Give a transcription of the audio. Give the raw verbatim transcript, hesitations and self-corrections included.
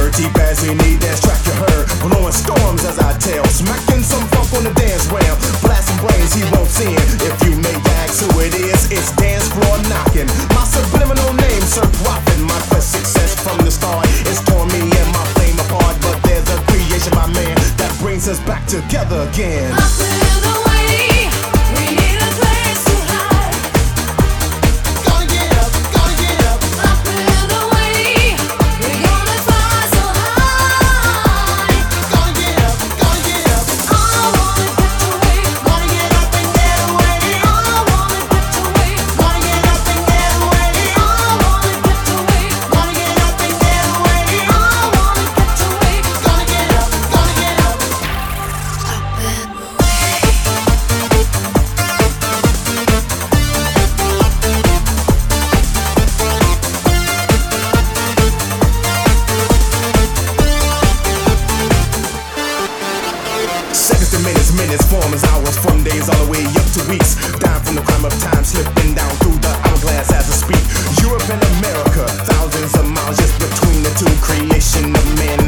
Deep as we need, dance track you heard. Blowing storms as I tell. Smacking some funk on the dance rail. Blasting brains he won't sin. If you may ask who it is, it's dance floor knocking. My subliminal name, Sir Profit. My quest success from the start. It's torn me and my flame apart. But there's a creation, my man, that brings us back together again. Up in the way, we need a place to hide. Gotta get up, gotta get up. Up in the way, we're gonna fly so high. Gotta get up, gotta get up. I wanna get away, Gotta get up and get away. I wanna get away, Gotta get up and get away. I wanna get away, Gotta get up and get away. I wanna get away. Gotta get up, gotta get up. Up in the way. Seconds to minutes, minutes form as hours, from days all the way up to weeks. Down from the crime of time, slipping down through the hourglass as I speak. Europe and America, thousands of miles just between the two. Creation of man